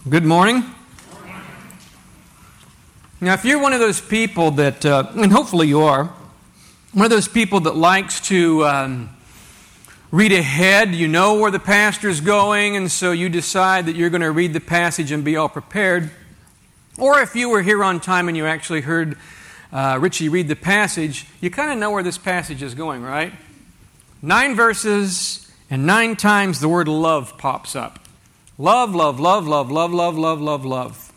Good morning. Now, if you're one of those people that, and hopefully you are, one of those people that likes to read ahead, you know where the pastor's going, and so you decide that you're going to read the passage and be all prepared. Or if you were here on time and you actually heard Richie read the passage, you kind of know where this passage is going, right? 9 verses, and 9 times the word love pops up. Love, love, love, love, love, love, love, love, love.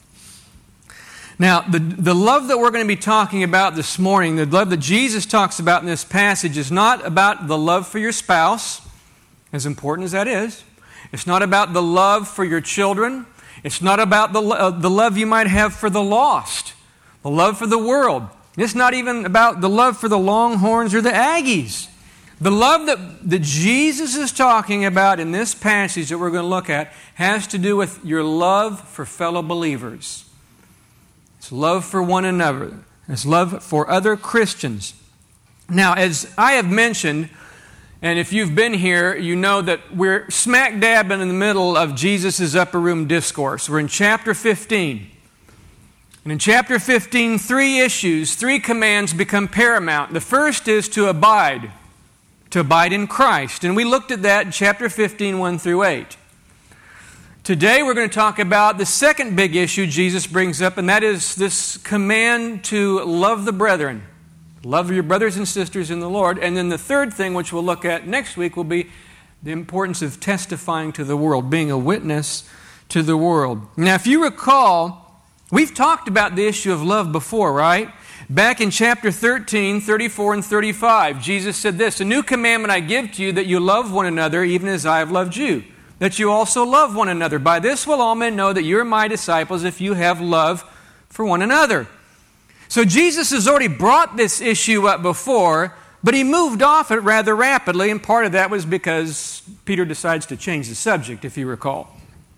Now, the love that we're going to be talking about this morning, the love that Jesus talks about in this passage, is not about the love for your spouse, as important as that is. It's not about the love for your children. It's not about the love you might have for the lost, the love for the world. It's not even about the love for the Longhorns or the Aggies. The love that Jesus is talking about in this passage that we're going to look at has to do with your love for fellow believers. It's love for one another. It's love for other Christians. Now, as I have mentioned, and if you've been here, you know that we're smack dab in the middle of Jesus' upper room discourse. We're in chapter 15. And in chapter 15, 3 issues, 3 commands become paramount. The first is to abide in Christ. And we looked at that in chapter 15, 1 through 8. Today we're going to talk about the second big issue Jesus brings up, and that is this command to love the brethren. Love your brothers and sisters in the Lord. And then the third thing, which we'll look at next week, will be the importance of testifying to the world, being a witness to the world. Now, if you recall, we've talked about the issue of love before, right? Back in chapter 13, 34 and 35, Jesus said this, "A new commandment I give to you, that you love one another, even as I have loved you. That you also love one another. By this will all men know that you are my disciples, if you have love for one another." So Jesus has already brought this issue up before, but he moved off it rather rapidly, and part of that was because Peter decides to change the subject, if you recall.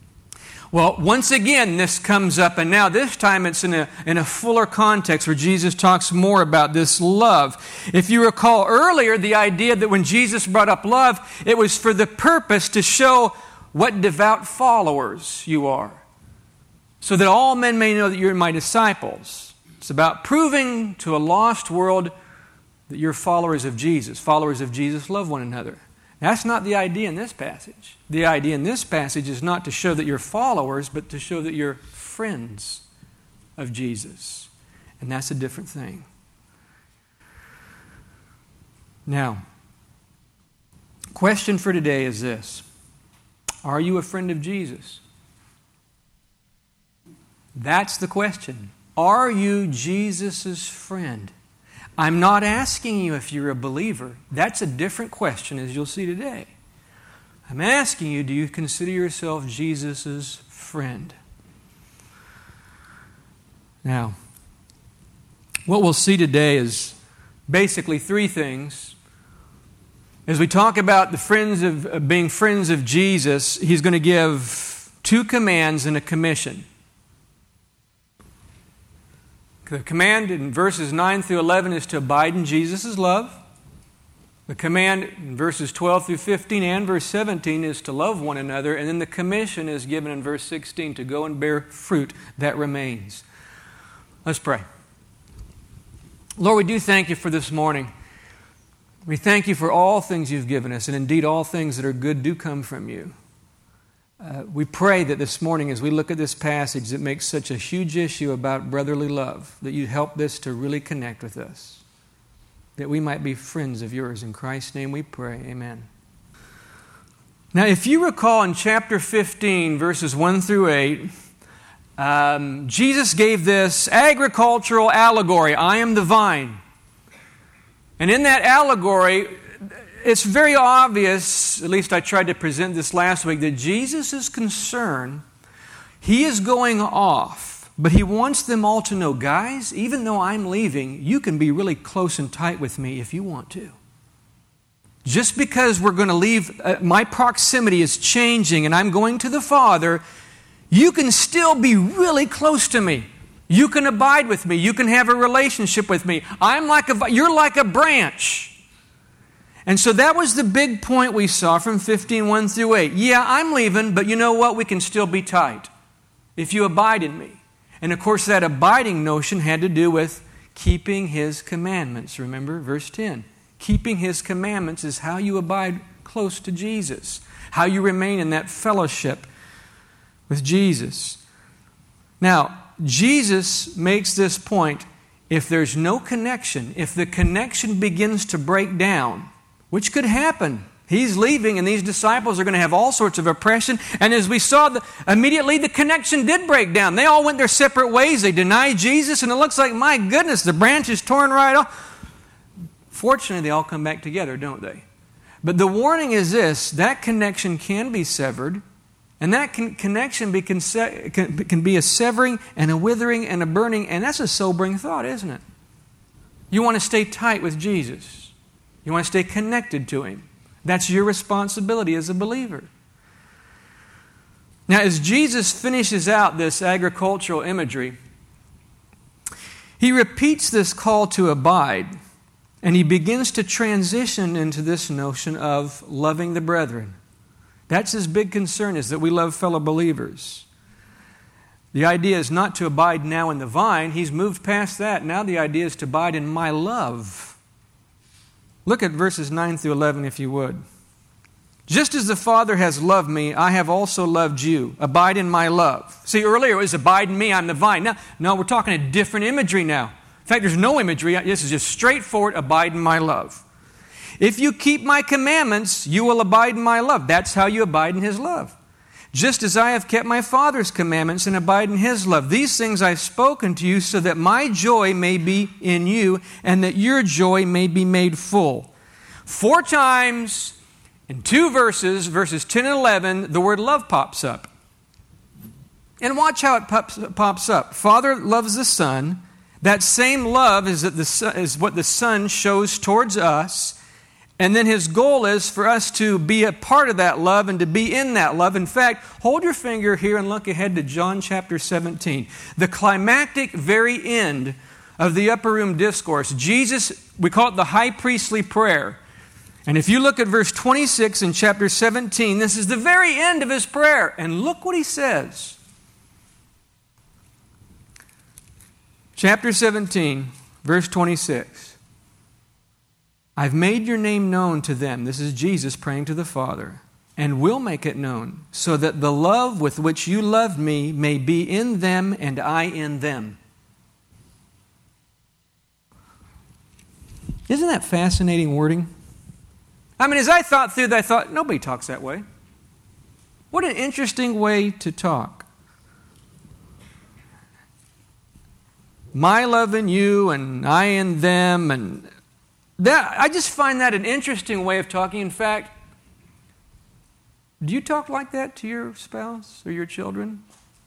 Well, once again, this comes up, and now this time it's in a fuller context where Jesus talks more about this love. If you recall earlier, the idea that when Jesus brought up love, it was for the purpose to show what devout followers you are, so that all men may know that you're my disciples. It's about proving to a lost world that you're followers of Jesus. Followers of Jesus love one another. That's not the idea in this passage. The idea in this passage is not to show that you're followers, but to show that you're friends of Jesus. And that's a different thing. Now, question for today is this. Are you a friend of Jesus? That's the question. Are you Jesus' friend? I'm not asking you if you're a believer. That's a different question, as you'll see today. I'm asking you, do you consider yourself Jesus' friend? Now, what we'll see today is basically 3 things. As we talk about the friends of being friends of Jesus, he's going to give 2 commands and a commission. The command in verses 9 through 11 is to abide in Jesus' love. The command in verses 12 through 15 and verse 17 is to love one another. And then the commission is given in verse 16 to go and bear fruit that remains. Let's pray. Lord, we do thank you for this morning. We thank you for all things you've given us, and indeed all things that are good do come from you. We pray that this morning, as we look at this passage that makes such a huge issue about brotherly love, that you help this to really connect with us, that we might be friends of yours. In Christ's name we pray. Amen. Now, if you recall in chapter 15, verses 1 through 8, Jesus gave this agricultural allegory, I am the vine. And in that allegory, it's very obvious, at least I tried to present this last week, that Jesus is concerned. He is going off, but he wants them all to know, guys, even though I'm leaving, you can be really close and tight with me if you want to. Just because we're going to leave, my proximity is changing and I'm going to the Father, you can still be really close to me. You can abide with me. You can have a relationship with me. You're like a branch. And so that was the big point we saw from 15:1 through 8. Yeah, I'm leaving, but you know what? We can still be tight. if you abide in me. And of course, that abiding notion had to do with keeping His commandments. Remember, verse 10. Keeping His commandments is how you abide close to Jesus, how you remain in that fellowship with Jesus. Now, Jesus makes this point. If there's no connection, if the connection begins to break down, which could happen, He's leaving and these disciples are going to have all sorts of oppression. And as we saw, immediately the connection did break down. They all went their separate ways. They denied Jesus, and it looks like, my goodness, the branch is torn right off. Fortunately, they all come back together, don't they? But the warning is this: that connection can be severed, and that connection can be a severing and a withering and a burning, and that's a sobering thought, isn't it? You want to stay tight with Jesus. You want to stay connected to Him. That's your responsibility as a believer. Now, as Jesus finishes out this agricultural imagery, He repeats this call to abide, and He begins to transition into this notion of loving the brethren. That's His big concern, is that we love fellow believers. The idea is not to abide now in the vine. He's moved past that. Now the idea is to abide in my love. Look at verses 9 through 11, if you would. Just as the Father has loved me, I have also loved you. Abide in my love. See, earlier it was abide in me, I'm the vine. Now we're talking a different imagery now. In fact, there's no imagery. This is just straightforward, abide in my love. If you keep my commandments, you will abide in my love. That's how you abide in His love. Just as I have kept my Father's commandments and abide in His love. These things I've spoken to you so that my joy may be in you and that your joy may be made full. 4 times in 2 verses, verses 10 and 11, the word love pops up. And watch how it pops up. Father loves the Son. That same love is what the Son shows towards us. And then His goal is for us to be a part of that love and to be in that love. In fact, hold your finger here and look ahead to John chapter 17. The climactic very end of the upper room discourse. Jesus, we call it the high priestly prayer. And if you look at verse 26 in chapter 17, this is the very end of His prayer. And look what He says. Chapter 17, verse 26. I've made your name known to them. This is Jesus praying to the Father. And will make it known, so that the love with which you loved me may be in them and I in them. Isn't that fascinating wording? I mean, as I thought through that, I thought, nobody talks that way. What an interesting way to talk. My love in you and I in them, and I just find that an interesting way of talking. In fact, do you talk like that to your spouse or your children?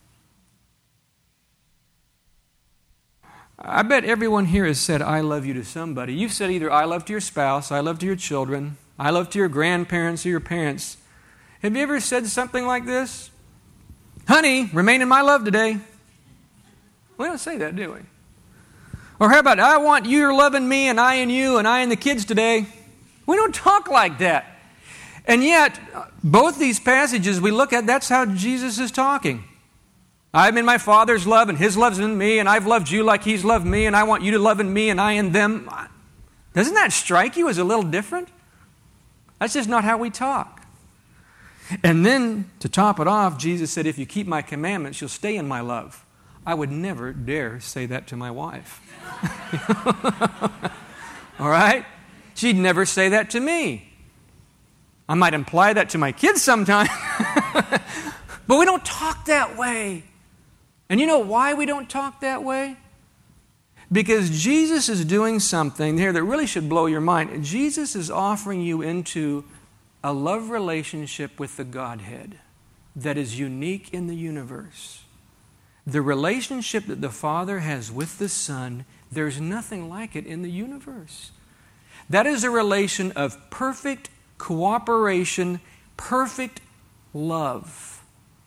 I bet everyone here has said, I love you to somebody. You've said either I love to your spouse, I love to your children, I love to your grandparents or your parents. Have you ever said something like this? Honey, remain in my love today. We don't say that, do we? Or how about, I want you loving me and I in you and I in the kids today. We don't talk like that. And yet, both these passages we look at, that's how Jesus is talking. I'm in my Father's love and His love's in me, and I've loved you like He's loved me, and I want you to love in me and I in them. Doesn't that strike you as a little different? That's just not how we talk. And then, to top it off, Jesus said, if you keep my commandments, you'll stay in my love. I would never dare say that to my wife. All right? She'd never say that to me. I might imply that to my kids sometime. But we don't talk that way. And you know why we don't talk that way? Because Jesus is doing something here that really should blow your mind. Jesus is offering you into a love relationship with the Godhead that is unique in the universe. The relationship that the Father has with the Son, there's nothing like it in the universe. That is a relation of perfect cooperation, perfect love.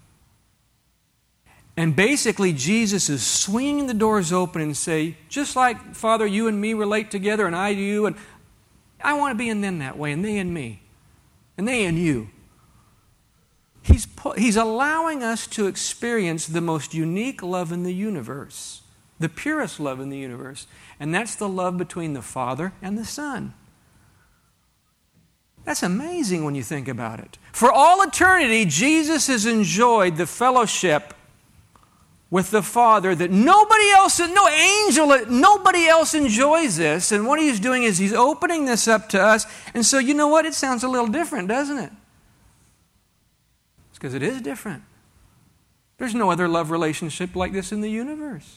And basically, Jesus is swinging the doors open and say, just like, Father, you and me relate together, and I you, and I want to be in them that way, and they in me, and they in you. He's allowing us to experience the most unique love in the universe, the purest love in the universe, and that's the love between the Father and the Son. That's amazing when you think about it. For all eternity, Jesus has enjoyed the fellowship with the Father that nobody else, no angel, nobody else enjoys this. And what He's doing is He's opening this up to us. And so, you know what? It sounds a little different, doesn't it? It's because it is different. There's no other love relationship like this in the universe.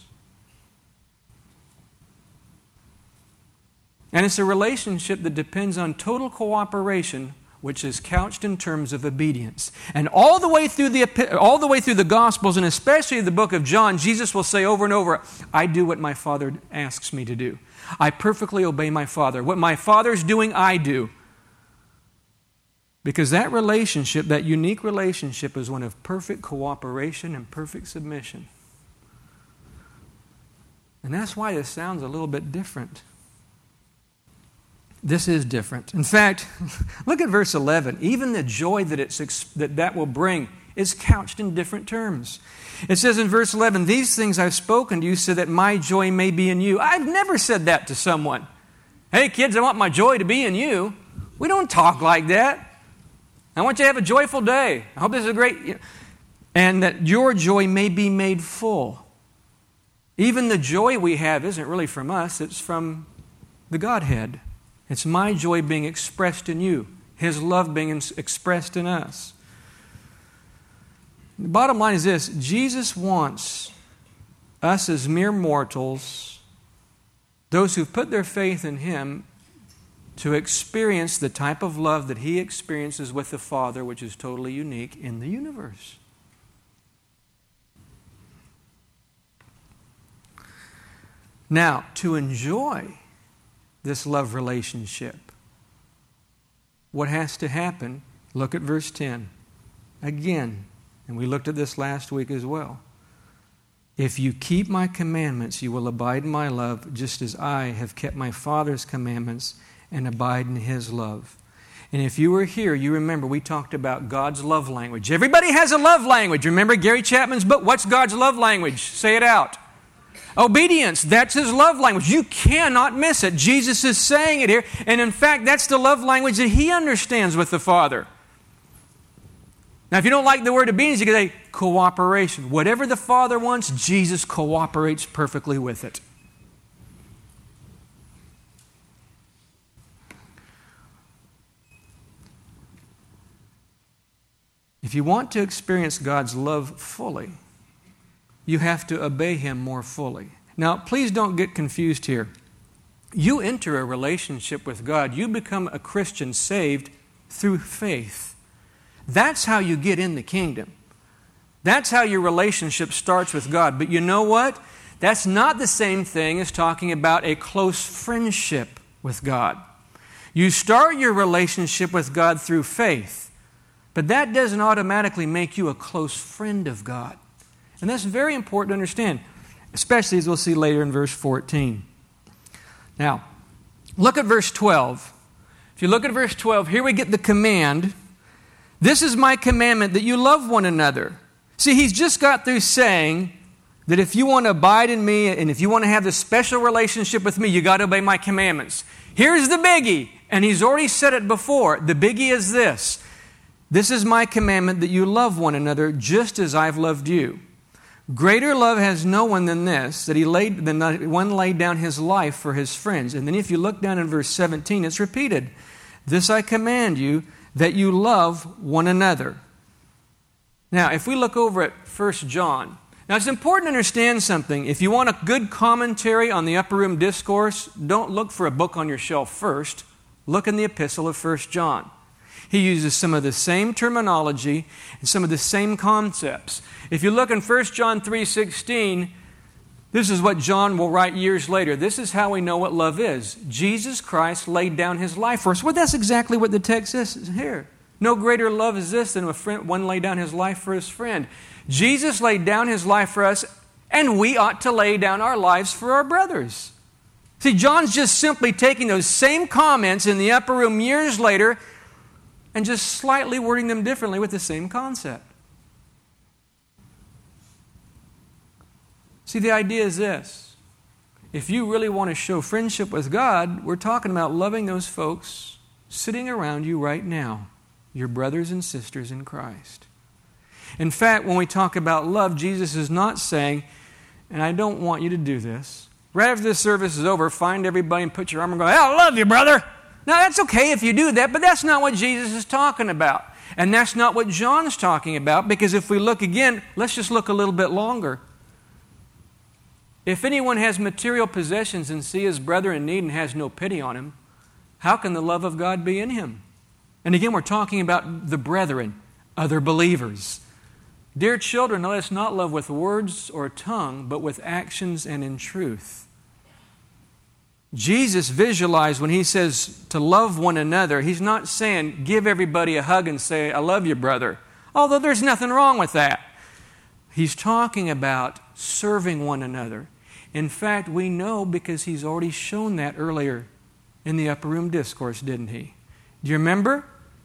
And it's a relationship that depends on total cooperation, which is couched in terms of obedience. And all the way through the Gospels, and especially the book of John, Jesus will say over and over, I do what my Father asks me to do. I perfectly obey my Father. What my Father's doing, I do. Because that relationship, that unique relationship, is one of perfect cooperation and perfect submission. And that's why this sounds a little bit different. This is different. In fact, look at verse 11. Even the joy that will bring is couched in different terms. It says in verse 11, these things I've spoken to you so that my joy may be in you. I've never said that to someone. Hey kids, I want my joy to be in you. We don't talk like that. I want you to have a joyful day. I hope this is a great... And that your joy may be made full. Even the joy we have isn't really from us. It's from the Godhead. It's my joy being expressed in you, His love being expressed in us. The bottom line is this: Jesus wants us as mere mortals, those who've put their faith in Him, to experience the type of love that He experiences with the Father, which is totally unique in the universe. Now, to enjoy this love relationship, what has to happen? Look at verse 10. Again, and we looked at this last week as well. If you keep my commandments, you will abide in my love, just as I have kept my Father's commandments and abide in His love. And if you were here, you remember we talked about God's love language. Everybody has a love language. Remember Gary Chapman's book? What's God's love language? Say it out. Obedience, that's His love language. You cannot miss it. Jesus is saying it here. And in fact, that's the love language that He understands with the Father. Now, if you don't like the word obedience, you can say cooperation. Whatever the Father wants, Jesus cooperates perfectly with it. If you want to experience God's love fully, you have to obey Him more fully. Now, please don't get confused here. You enter a relationship with God. You become a Christian saved through faith. That's how you get in the kingdom. That's how your relationship starts with God. But you know what? That's not the same thing as talking about a close friendship with God. You start your relationship with God through faith, but that doesn't automatically make you a close friend of God. And that's very important to understand, especially as we'll see later in verse 14. Now, look at verse 12. If you look at verse 12, here we get the command. This is my commandment, that you love one another. See, He's just got through saying that if you want to abide in me and if you want to have this special relationship with me, you got to obey my commandments. Here's the biggie, and He's already said it before. The biggie is this. This is my commandment, that you love one another just as I've loved you. Greater love has no one than this, that one laid down his life for his friends. And then if you look down in verse 17, it's repeated. This I command you, that you love one another. Now, if we look over at 1 John, now it's important to understand something. If you want a good commentary on the Upper Room Discourse, don't look for a book on your shelf first. Look in the epistle of 1 John. He uses some of the same terminology and some of the same concepts. If you look in 1 John 3:16, this is what John will write years later. This is how we know what love is. Jesus Christ laid down His life for us. Well, that's exactly what the text says here. No greater love is this than one lay down his life for his friend. Jesus laid down His life for us, and we ought to lay down our lives for our brothers. See, John's just simply taking those same comments in the upper room years later and just slightly wording them differently with the same concept. See, the idea is this. If you really want to show friendship with God, we're talking about loving those folks sitting around you right now, your brothers and sisters in Christ. In fact, when we talk about love, Jesus is not saying, and I don't want you to do this, right after this service is over, find everybody and put your arm and go, "Hey, I love you, brother." Now, that's okay if you do that, but that's not what Jesus is talking about. And that's not what John's talking about, because if we look again, let's just look a little bit longer. If anyone has material possessions and see his brother in need and has no pity on him, how can the love of God be in him? And again, we're talking about the brethren, other believers. Dear children, let us not love with words or tongue, but with actions and in truth. Jesus visualized when he says to love one another, he's not saying give everybody a hug and say, "I love you, brother," although there's nothing wrong with that. He's talking about serving one another. In fact, we know because he's already shown that earlier in the upper room discourse, didn't he? Do you remember?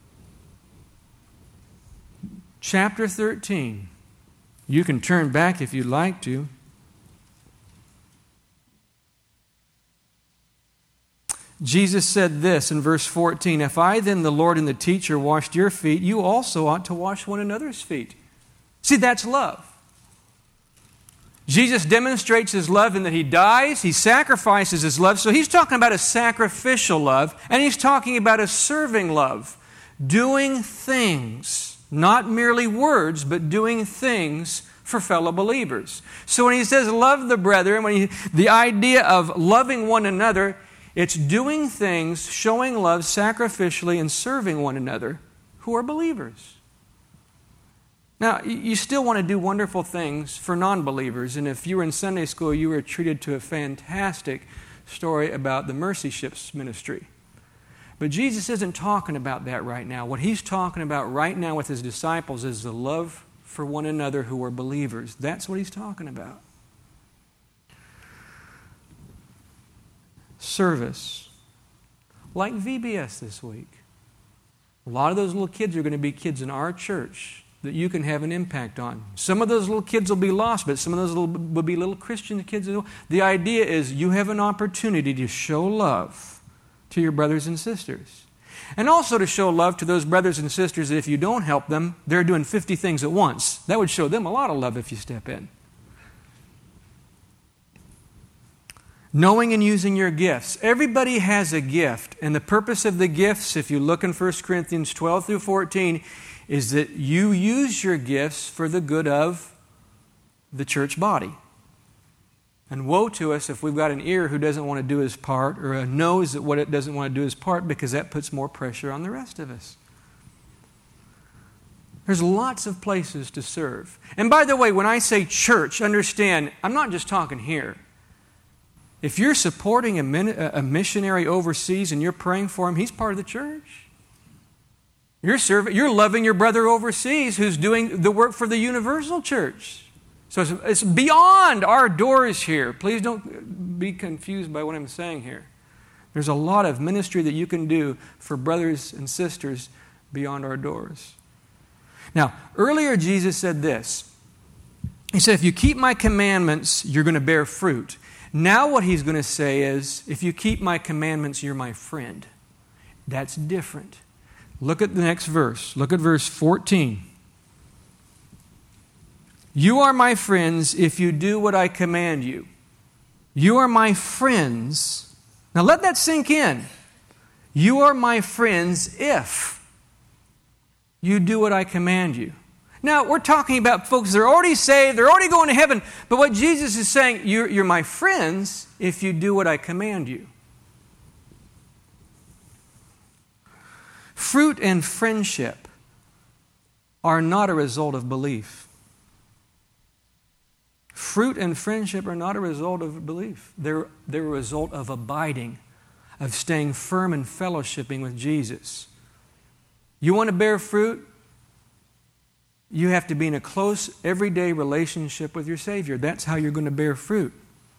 Chapter 13. You can turn back if you'd like to. Jesus said this in verse 14, "If I then, the Lord and the teacher, washed your feet, you also ought to wash one another's feet." See, that's love. Jesus demonstrates his love in that he dies, he sacrifices his love. So he's talking about a sacrificial love, and he's talking about a serving love. Doing things, not merely words, but doing things for fellow believers. So when he says love the brethren, the idea of loving one another, it's doing things, showing love sacrificially and serving one another who are believers. Now, you still want to do wonderful things for non-believers, and if you were in Sunday school, you were treated to a fantastic story about the Mercy Ships ministry. But Jesus isn't talking about that right now. What he's talking about right now with his disciples is the love for one another who are believers. That's what he's talking about. Service. Like VBS this week. A lot of those little kids are going to be kids in our church that you can have an impact on. Some of those little kids will be lost, but some of those will be little Christian kids. The idea is you have an opportunity to show love to your brothers and sisters. And also to show love to those brothers and sisters that if you don't help them, they're doing 50 things at once. That would show them a lot of love if you step in. Knowing and using your gifts. Everybody has a gift. And the purpose of the gifts, if you look in 1 Corinthians 12 through 14, is that you use your gifts for the good of the church body. And woe to us if we've got an ear who doesn't want to do his part, or a nose that doesn't want to do his part, because that puts more pressure on the rest of us. There's lots of places to serve. And by the way, when I say church, understand, I'm not just talking here. If you're supporting a missionary overseas and you're praying for him, he's part of the church. You're loving your brother overseas who's doing the work for the universal church. So it's beyond our doors here. Please don't be confused by what I'm saying here. There's a lot of ministry that you can do for brothers and sisters beyond our doors. Now, earlier Jesus said this. He said, if you keep my commandments, you're going to bear fruit. Now what he's going to say is, if you keep my commandments, you're my friend. That's different. Look at the next verse. Look at verse 14. You are my friends if you do what I command you. You are my friends. Now let that sink in. You are my friends if you do what I command you. Now, we're talking about folks that are already saved, they're already going to heaven. But what Jesus is saying, you're my friends if you do what I command you. Fruit and friendship are not a result of belief. Fruit and friendship are not a result of belief. They're a result of abiding, of staying firm and fellowshipping with Jesus. You want to bear fruit? You have to be in a close, everyday relationship with your Savior. That's how you're going to bear fruit.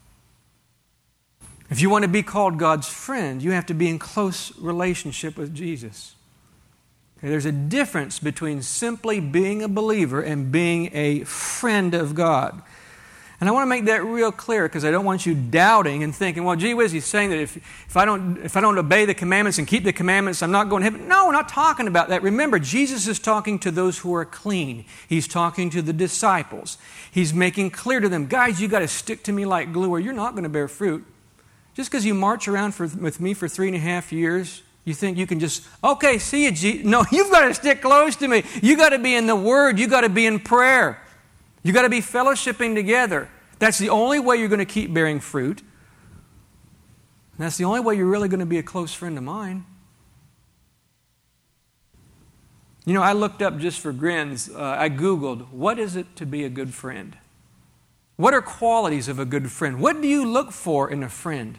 If you want to be called God's friend, you have to be in close relationship with Jesus. There's a difference between simply being a believer and being a friend of God. And I want to make that real clear because I don't want you doubting and thinking, well, gee whiz, he's saying that if I don't obey the commandments and keep the commandments, I'm not going to heaven. No, we're not talking about that. Remember, Jesus is talking to those who are clean. He's talking to the disciples. He's making clear to them, guys, you got to stick to me like glue or you're not going to bear fruit. Just because you march around with me for 3.5 years, you think you can just, okay, see you, Jesus. No, you've got to stick close to me. You got to be in the Word. You got to be in prayer. You got to be fellowshipping together. That's the only way you're going to keep bearing fruit. And that's the only way you're really going to be a close friend of mine. You know, I looked up just for grins. I Googled, what is it to be a good friend? What are qualities of a good friend? What do you look for in a friend?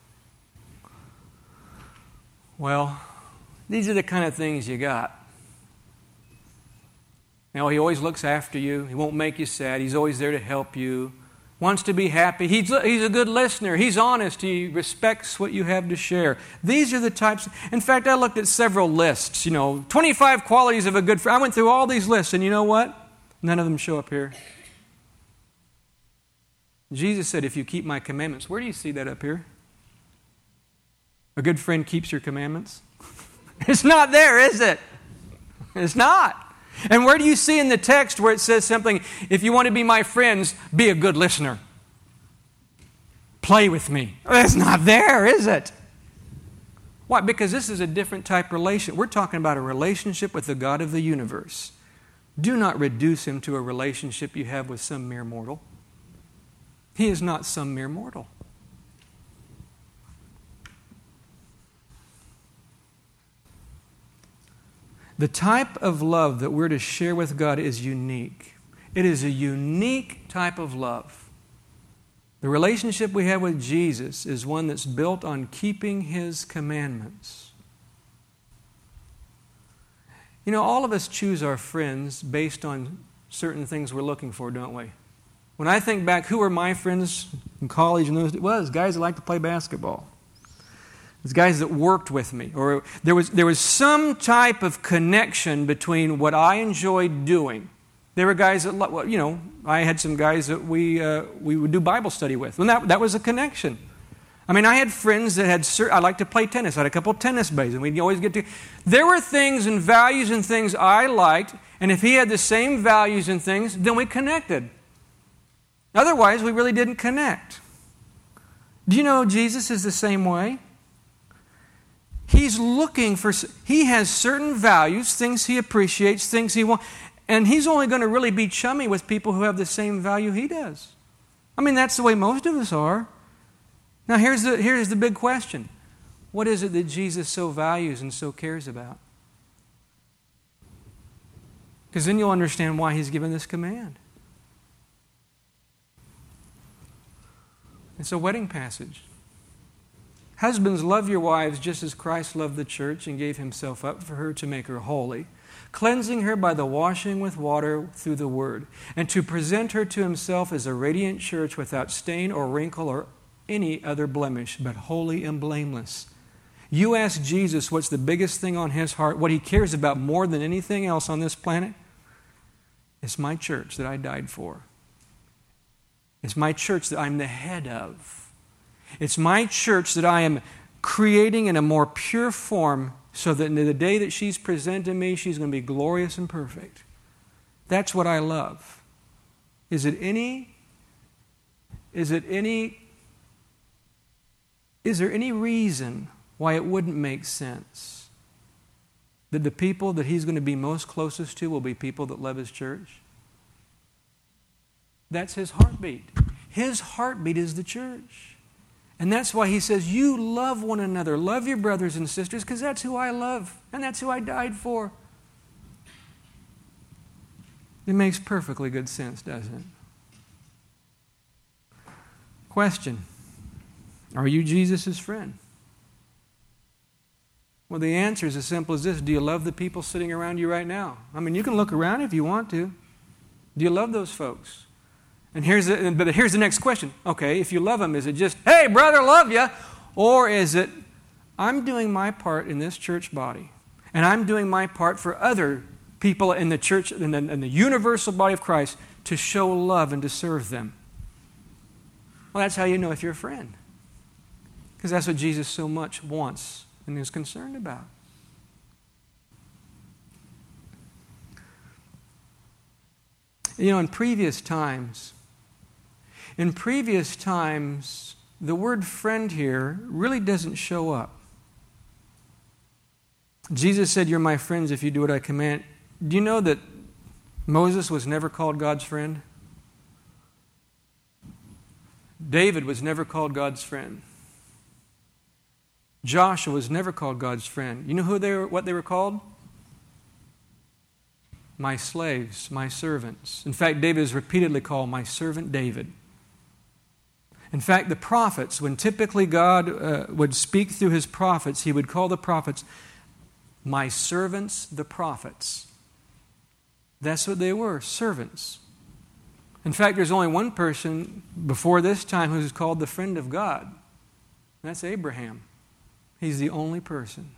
Well, these are the kind of things you got. You know, he always looks after you. He won't make you sad. He's always there to help you. Wants to be happy. He's a good listener. He's honest. He respects what you have to share. These are the types. In fact, I looked at several lists. 25 qualities of a good friend. I went through all these lists, and you know what? None of them show up here. Jesus said, if you keep my commandments. Where do you see that up here? A good friend keeps your commandments? It's not there, is it? It's not. And where do you see in the text where it says something, if you want to be my friends, be a good listener? Play with me. It's not there, is it? Why? Because this is a different type of relationship. We're talking about a relationship with the God of the universe. Do not reduce him to a relationship you have with some mere mortal. He is not some mere mortal. The type of love that we're to share with God is unique. It is a unique type of love. The relationship we have with Jesus is one that's built on keeping His commandments. All of us choose our friends based on certain things we're looking for, don't we? When I think back, who were my friends in college? And it was guys that liked to play basketball. It's guys that worked with me, or there was some type of connection between what I enjoyed doing. There were guys that, I had some guys that we would do Bible study with, and that was a connection. I mean, I had friends that I liked to play tennis. I had a couple of tennis buddies, and we'd always get to. There were things and values and things I liked, and if he had the same values and things, then we connected. Otherwise, we really didn't connect. Do you know Jesus is the same way? He's he has certain values, things he appreciates, things he wants, and he's only going to really be chummy with people who have the same value he does. I mean, that's the way most of us are. Now, here's the big question. What is it that Jesus so values and so cares about? Because then you'll understand why he's given this command. It's a wedding passage. Husbands, love your wives just as Christ loved the church and gave himself up for her to make her holy, cleansing her by the washing with water through the word, and to present her to himself as a radiant church without stain or wrinkle or any other blemish, but holy and blameless. You ask Jesus what's the biggest thing on his heart, what he cares about more than anything else on this planet? It's my church that I died for. It's my church that I'm the head of. It's my church that I am creating in a more pure form so that in the day that she's presented to me, she's going to be glorious and perfect. That's what I love. Is there any reason why it wouldn't make sense that the people that he's going to be most closest to will be people that love his church? That's his heartbeat. His heartbeat is the church. And that's why he says, you love one another. Love your brothers and sisters, because that's who I love. And that's who I died for. It makes perfectly good sense, doesn't it? Question. Are you Jesus' friend? Well, the answer is as simple as this. Do you love the people sitting around you right now? I mean, you can look around if you want to. Do you love those folks? But here's the next question. Okay, if you love them, is it just, hey, brother, love you? Or is it, I'm doing my part in this church body, And I'm doing my part for other people in the church, in the universal body of Christ, to show love and to serve them. Well, that's how you know if you're a friend. Because that's what Jesus so much wants and is concerned about. You know, in previous times, the word friend here really doesn't show up. Jesus said, "You're my friends if you do what I command." Do you know that Moses was never called God's friend? David was never called God's friend. Joshua was never called God's friend. You know what they were called? My slaves, my servants. In fact, David is repeatedly called my servant David. In fact, the prophets, when typically God would speak through his prophets, he would call the prophets my servants, the prophets. That's what they were, servants. In fact, there's only one person before this time who's called the friend of God. And that's Abraham. He's the only person.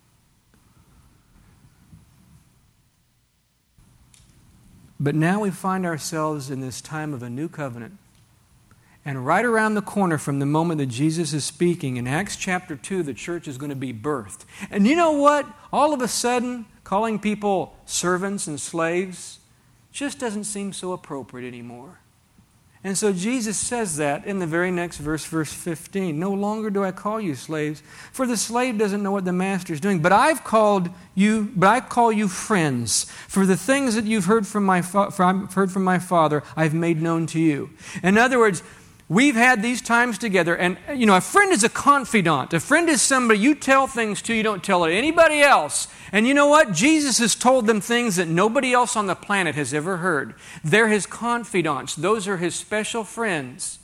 But now we find ourselves in this time of a new covenant. And right around the corner from the moment that Jesus is speaking, in Acts chapter 2, the church is going to be birthed. And you know what? All of a sudden, calling people servants and slaves just doesn't seem so appropriate anymore. And so Jesus says that in the very next verse, verse 15. "No longer do I call you slaves, for the slave doesn't know what the master is doing. But I call you friends, for the things that you've heard from my Father, I've made known to you." In other words, we've had these times together, and you know, a friend is a confidant. A friend is somebody you tell things to, you don't tell it to anybody else. And you know what? Jesus has told them things that nobody else on the planet has ever heard. They're his confidants. Those are his special friends.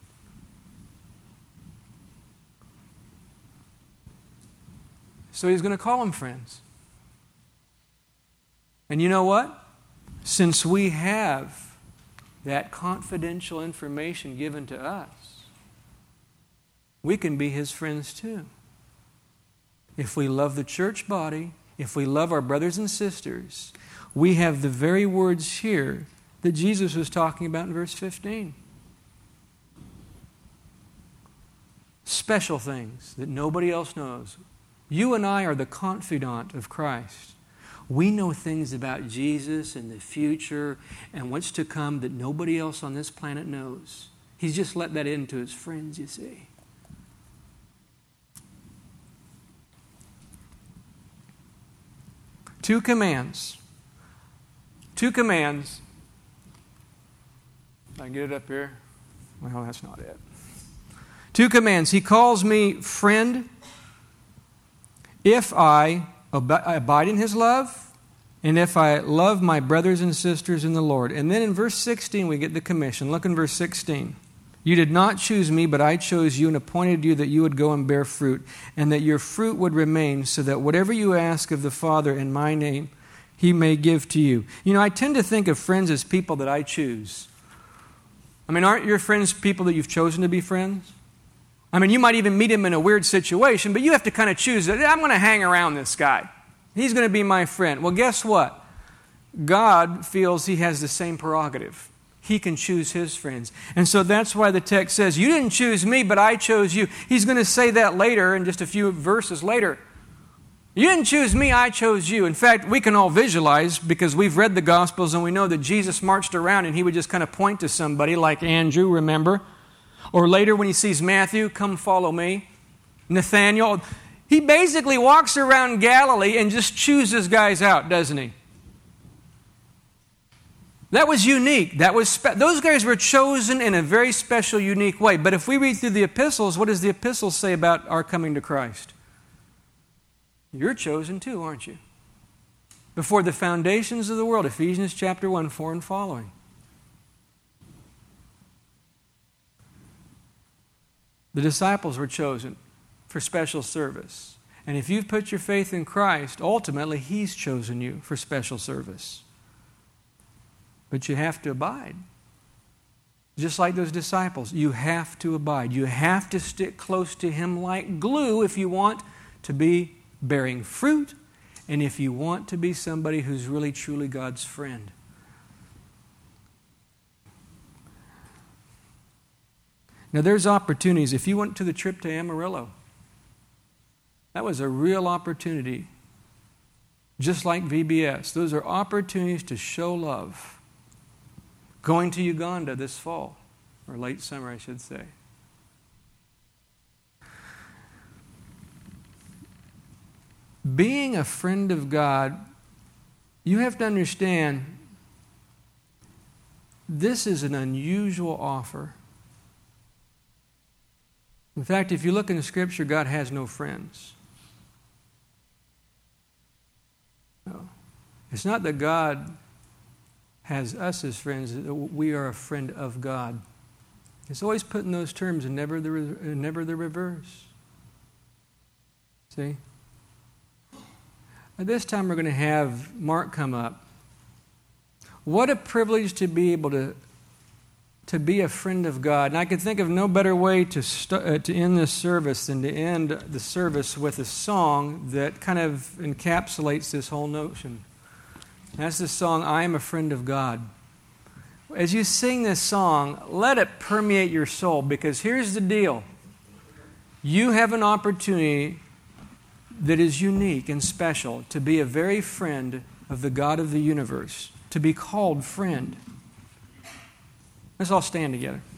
So he's going to call them friends. And you know what? Since we have that confidential information given to us, we can be his friends too. If we love the church body, if we love our brothers and sisters, we have the very words here that Jesus was talking about in verse 15. Special things that nobody else knows. You and I are the confidant of Christ. We know things about Jesus and the future and what's to come that nobody else on this planet knows. He's just let that into his friends, you see. Two commands. If I can get it up here. Well, that's not it. Two commands. He calls me friend if I abide in his love, and if I love my brothers and sisters in the Lord. And then in verse 16 we get the commission. Look in verse 16. You did not choose me, but I chose you and appointed you that you would go and bear fruit, and that your fruit would remain, so that whatever you ask of the Father in my name, he may give to you. You know, I tend to think of friends as people that I choose. I mean, aren't your friends people that you've chosen to be friends? I mean, you might even meet him in a weird situation, but you have to kind of choose that. I'm going to hang around this guy. He's going to be my friend. Well, guess what? God feels he has the same prerogative. He can choose his friends. And so that's why the text says, you didn't choose me, but I chose you. He's going to say that later, in just a few verses later. You didn't choose me, I chose you. In fact, we can all visualize, because we've read the Gospels and we know that Jesus marched around and he would just kind of point to somebody like Andrew, remember? Or later when he sees Matthew, come follow me. Nathaniel. He basically walks around Galilee and just chooses guys out, doesn't he? That was unique. Those guys were chosen in a very special, unique way. But if we read through the epistles, what does the epistles say about our coming to Christ? You're chosen too, aren't you? Before the foundations of the world, Ephesians chapter 1, 4 and following. The disciples were chosen for special service. And if you've put your faith in Christ, ultimately He's chosen you for special service. But you have to abide. Just like those disciples, you have to abide. You have to stick close to Him like glue if you want to be bearing fruit and if you want to be somebody who's really, truly God's friend. Now, there's opportunities. If you went to the trip to Amarillo, that was a real opportunity. Just like VBS. Those are opportunities to show love. Going to Uganda this fall, or late summer, I should say. Being a friend of God, you have to understand this is an unusual offer. In fact, if you look in the Scripture, God has no friends. No. It's not that God has us as friends, that we are a friend of God. It's always put in those terms and never the reverse. See? At this time, we're going to have Mark come up. What a privilege to be able to be a friend of God. And I could think of no better way to end this service than to end the service with a song that kind of encapsulates this whole notion. That's the song, I Am a Friend of God. As you sing this song, let it permeate your soul, because here's the deal. You have an opportunity that is unique and special to be a very friend of the God of the universe, to be called friend. Let's all stand together.